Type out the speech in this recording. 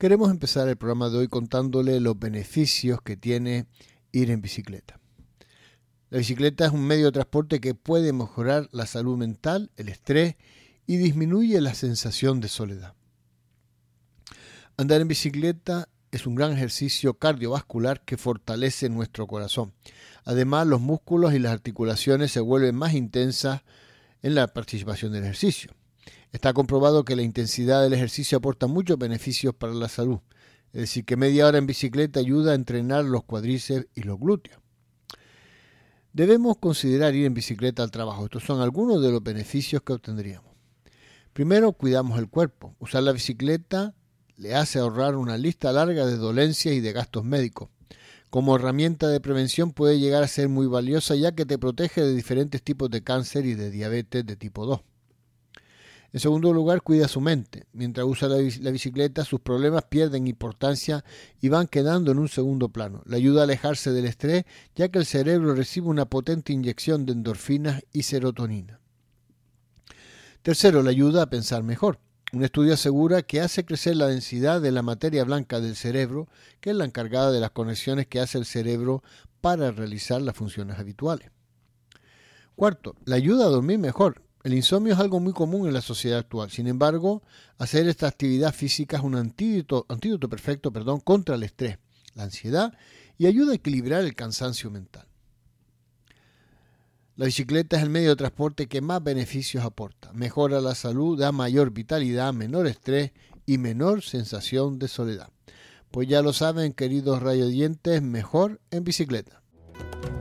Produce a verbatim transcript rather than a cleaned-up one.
Queremos empezar el programa de hoy contándole los beneficios que tiene ir en bicicleta. La bicicleta es un medio de transporte que puede mejorar la salud mental, el estrés y disminuye la sensación de soledad. Andar en bicicleta es un gran ejercicio cardiovascular que fortalece nuestro corazón. Además, los músculos y las articulaciones se vuelven más intensas en la participación del ejercicio. Está comprobado que la intensidad del ejercicio aporta muchos beneficios para la salud. Es decir, que media hora en bicicleta ayuda a entrenar los cuádriceps y los glúteos. Debemos considerar ir en bicicleta al trabajo. Estos son algunos de los beneficios que obtendríamos. Primero, cuidamos el cuerpo. Usar la bicicleta le hace ahorrar una lista larga de dolencias y de gastos médicos. Como herramienta de prevención puede llegar a ser muy valiosa ya que te protege de diferentes tipos de cáncer y de diabetes de tipo dos. En segundo lugar, cuida su mente. Mientras usa la bicicleta, sus problemas pierden importancia y van quedando en un segundo plano. Le ayuda a alejarse del estrés, ya que el cerebro recibe una potente inyección de endorfinas y serotonina. Tercero, le ayuda a pensar mejor. Un estudio asegura que hace crecer la densidad de la materia blanca del cerebro, que es la encargada de las conexiones que hace el cerebro para realizar las funciones habituales. Cuarto, le ayuda a dormir mejor. El insomnio es algo muy común en la sociedad actual. Sin embargo, hacer esta actividad física es un antídoto, antídoto perfecto perdón, contra el estrés, la ansiedad y ayuda a equilibrar el cansancio mental. La bicicleta es el medio de transporte que más beneficios aporta. Mejora la salud, da mayor vitalidad, menor estrés y menor sensación de soledad. Pues ya lo saben, queridos radioyentes, mejor en bicicleta.